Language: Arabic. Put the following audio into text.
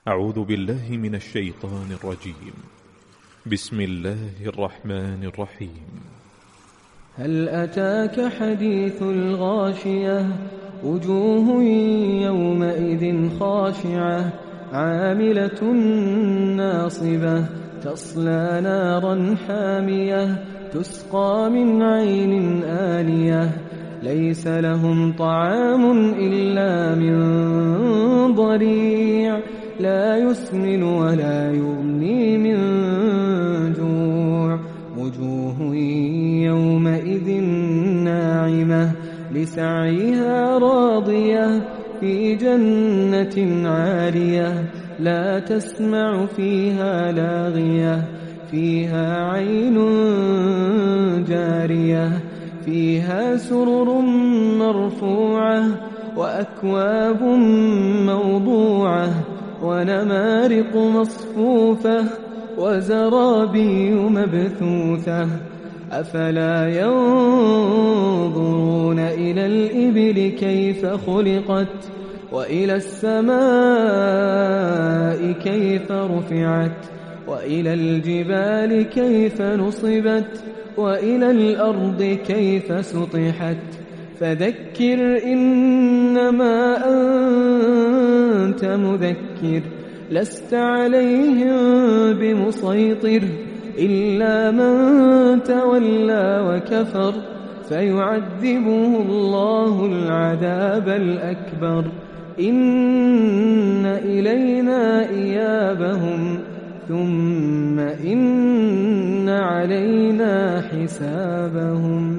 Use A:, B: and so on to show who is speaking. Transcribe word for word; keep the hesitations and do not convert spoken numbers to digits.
A: أعوذ بالله من الشيطان الرجيم. بسم الله الرحمن الرحيم.
B: هل أتاك حديث الغاشية وجوه يومئذ خاشعة عاملة ناصبة تصلى نارا حامية تسقى من عين آنية ليس لهم طعام إلا من ضريع لا يسمن ولا يغني من جوع وجوه يومئذ ناعمة لسعيها راضية في جنة عالية لا تسمع فيها لاغية فيها عين جارية فيها سرر مرفوعة وأكواب موضوعة ونمارق مصفوفة وزرابي مبثوثة أفلا ينظرون إلى الإبل كيف خلقت وإلى السماء كيف رفعت وإلى الجبال كيف نصبت وإلى الأرض كيف سطحت فذكر إنما أنت مذكر لست عليهم بمسيطر إلا من تولى وكفر فيعذبه الله العذاب الأكبر إن إلينا إيابهم ثم إن علينا حسابهم.